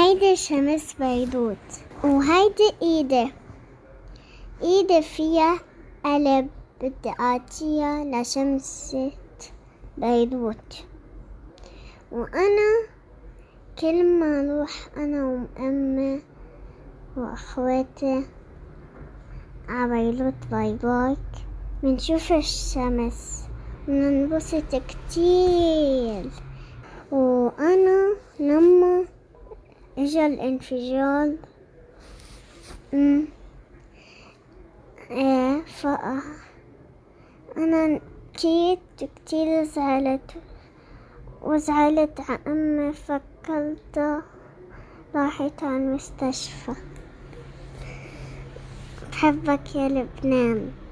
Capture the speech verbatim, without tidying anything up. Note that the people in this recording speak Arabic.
هيدي شمس بيروت، وهيدي ايدي ايدي فيها قلب بدي اعطيها لشمسة بيروت. وانا كل ما اروح انا وامي واخواتي عبيروت بايباك منشوف الشمس وننبسط كتير. وانا لما اجا الانفجار ام ايه فا انا كيت كتير زعلت وزعلت ع امي، فكرتها راحت على المستشفى. بحبك يا لبنان.